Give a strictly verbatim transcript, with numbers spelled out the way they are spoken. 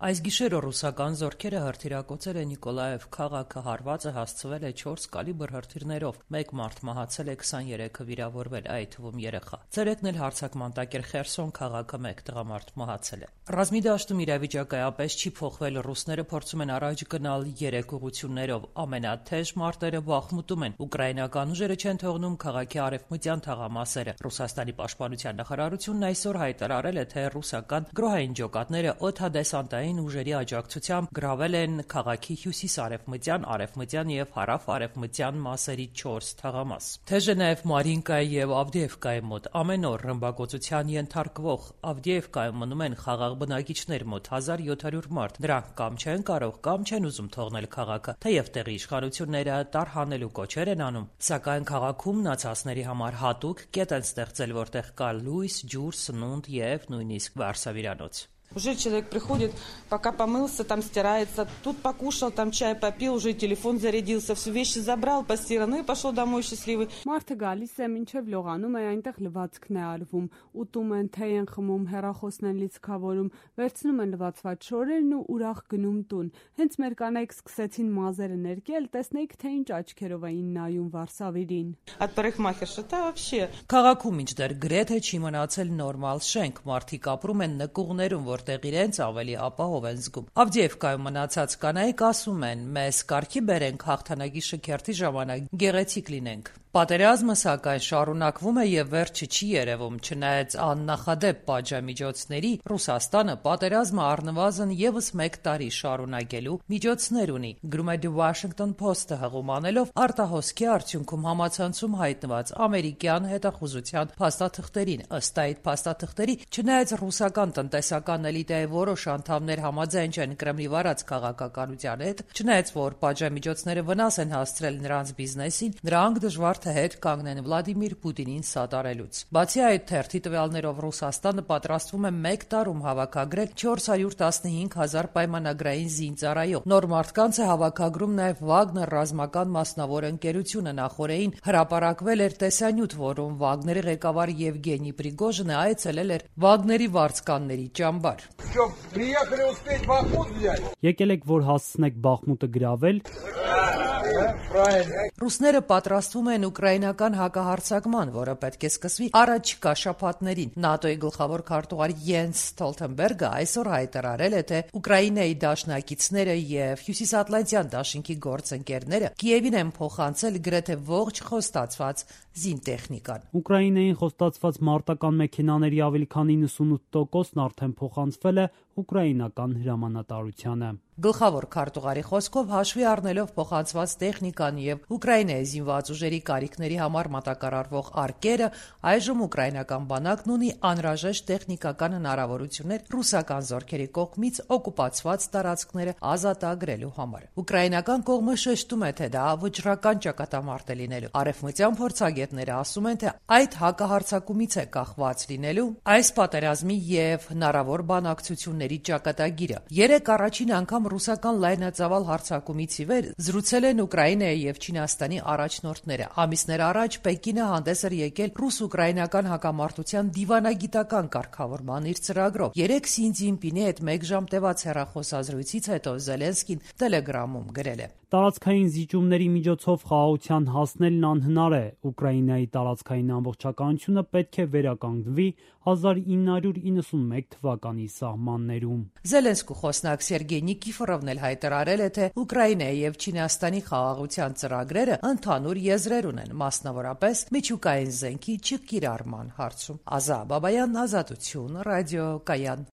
Այս գիշերը ռուսական զորքերը հրթիռակոծել են Նիկոլաև քաղաքը, հարվածը հասցվել է չորս կալիբր հրթիռներով, մեկ մարդ մահացել է, քսաներեքը վիրավորվել, այդ թվում երեխա։ Ցերեկն էլ հարձակման տակ էր Խերսոն քաղաքը, մեկ տղամարդ մահացել է։ Ռազմի դաշտում իրավիճակը այդպես չի փոխվել, ռուսները փորձում են առաջ գնալ երեք ուղղություններով, ամենաթեժ մարտերը Բախմուտում են, ուկրաինական ուժերը չեն թողնում քաղաքի արևմտյան թաղամասերը։ Ռուսաստանի պաշտպանության նախարարությունն այսօր հայտարարել է, թե ռուսական գրոհային ջոկատները օդադեսանտային ուժերի աջակցությամբ գրավել են քաղաքի հյուսիս-արևմտյան, արևմտյան եւ հարավ-արևմտյան մասերի չորս թաղամաս։ Թեժ է նաեւ Մարինկայի եւ Ավդիևկայի մոտ ամեն օր ռմբակոծության ենթարկվող Ավդիևկայում մնում են խաղաղ բնակիչներ, մոտ հազար յոթ հարյուր մարդ։ Նրանք կամ չեն կարող, կամ չեն ուզում թողնել քաղաքը, թեև տեղի իշխանությունները տարհանելու կոչեր են անում, սակայն քաղաքում մնացածների համար հատուկ կետ են ստեղծել, որտեղ կա լույս, ջուր, սնունդ եւ նույնիսկ վարսավիրանոց։ Уже человек приходит, пока помылся, там стирается, тут покушал, там чай попил, уже телефон зарядился, все вещи забрал, постирал, ну и пошел домой счастливый. Մարդը գալիս է, մինչև լողանում է, այնտեղ լվացքն է արվում, ուտում են, թեյ են խմում, հեռախոսն են լիցքավորում, վերցնում են լվացված շորերն ու ուրախ գնում տուն։ Հենց մեր կանայք սկսեցին մազերը ներկել, տեսնեիք, թե ինչ աչքերով էին նայում վարսավիրին։ От парикмахерши, да вообще. Քաղաքում ինչդեռ գրեթե չի մնացել նորմալ շենք, մարդիկ ապրում են նկուղներում, որտեղ իրենց ավելի ապահով են զգում։ Ավդիևկայում մնացած կանայք ասում են, մեզ կարգի բերենք հաղթանակի շքերթի ժամանակ գեղեցիկ լինենք։ Պատերազմը սակայն շարունակվում է եւ վերջը չի երևում, չնայած աննախադեպ պատժամիջոցների Ռուսաստանը պատերազմը առնվազն եւս մեկ տարի շարունակելու միջոցներ ունի, գրում է The Washington Post-ը հղում անելով արտահոսքի արդյունքում համացանցում հայտնված ամերիկյան հետախուզության փաստաթղթերին։ Ըստ այդ փաստաթղթերի, չնայած ռուսական տնտեսական էլիտայի որոշ անդամներ համաձայն չեն Կրեմլի վարած քաղաքականության հետ, չնայած որ պատժամիջոցները վնաս են հասցրել նրանց բիզնեսին, նրանք դժվար հետ կանգնեն Վլադիմիր Պուտինին սատարելուց։ Բացի այդ, թերթի տվյալներով Ռուսաստանը պատրաստվում է մեկ տարում հավաքագրել չորս հարյուր տասնհինգ հազար պայմանագրային զինծառայող։ Նոր մարդկանց է հավաքագրում նաև Վագներ ռազմական մասնավոր ընկերությունը, նախորդին հրապարակվել էր տեսանյութ, որում Վագների ղեկավար Եվգենի Պրիգոժինը այցելել էր Վագների վարձկանների ճամբար։ Եկել եք, որ հասցնեք Բախմուտը գրավել։ Ռուսները պատրաստվում են ուկրաինական հակահարձակման, որը պետք է սկսվի առաջիկա շաբաթներին։ ՆԱՏՕ-ի գլխավոր քարտուղար Յենս Ստոլտենբերգը այսօր հայտարարել է, թե Ուկրաինայի դաշնակիցները եւ Հյուսիսատլանտյան դաշինքի գործընկերները Կիևին են փոխանցել գրեթե ողջ խոստացված զինտեխնիկան։ Ուկրաինային խոստացված մարտական մեքենաների ավելի քան իննսունութ տոկոսն արդեն փոխանցվել է ուկրաինական հրամանատարությանը։ Գլխավոր քարտուղարի խոսքով հաշվի առնելով փոխանցված տեխնիկան եւ Ուկրաինայի զինված ուժերի կարիքների համար մատակարարվող արկերը, այժմ ուկրաինական բանակն ունի անհրաժեշտ տեխնիկական հնարավորություններ ռուսական զորքերի կողմից օկուպացված տարածքները ազատագրելու համար։ Ուկրաինական կողմը շեշտում է, թե դա վճռական ճակատամարտ է լինելու։ Արևմտյան փորձագետները ասում են, թե այդ հակահարձակումից է կախված լինելու այս պատերազմի եւ հնարավոր բանակցությունների ճակատագիրը։ Երեք առաջին անգամ ռուսական լայնածավալ հարձակումից ի վեր զրուցել են Ուկրաինայի եւ Չինաստանի առաջնորդները։ Ամիսներ առաջ Պեկինը հանդես էր եկել ռուս-ուկրաինական հակամարտության դիվանագիտական կարգավորման իր ծրագրով։ Երեք Սի Ցզինպինի հետ մեկ ժամ տևած հեռախոսազրույցից հետո Զելենսկին Տելեգրամում գրել է. Տարածքային զիջումների միջոցով խաղաղության հասնելն անհնար է։ Ուկրաինայի տարածքային ամբողջականությունը պետք է վերականգնվի հազար ինը հարյուր իննսունմեկ թվականի սահմաններում։ Զելենսկու խոսնակ Սերգեյ Նիկիֆորովն էլ հայտարարել է, թե Ուկրաինայի եւ Չինաստանի խաղաղության ծրագրերը ընդհանուր եզրեր ունեն, մասնավորապես միջուկային զենքի չկիրառման հարցում։ Ազա Բաբայան, Ազատություն, ռադիո Կայան։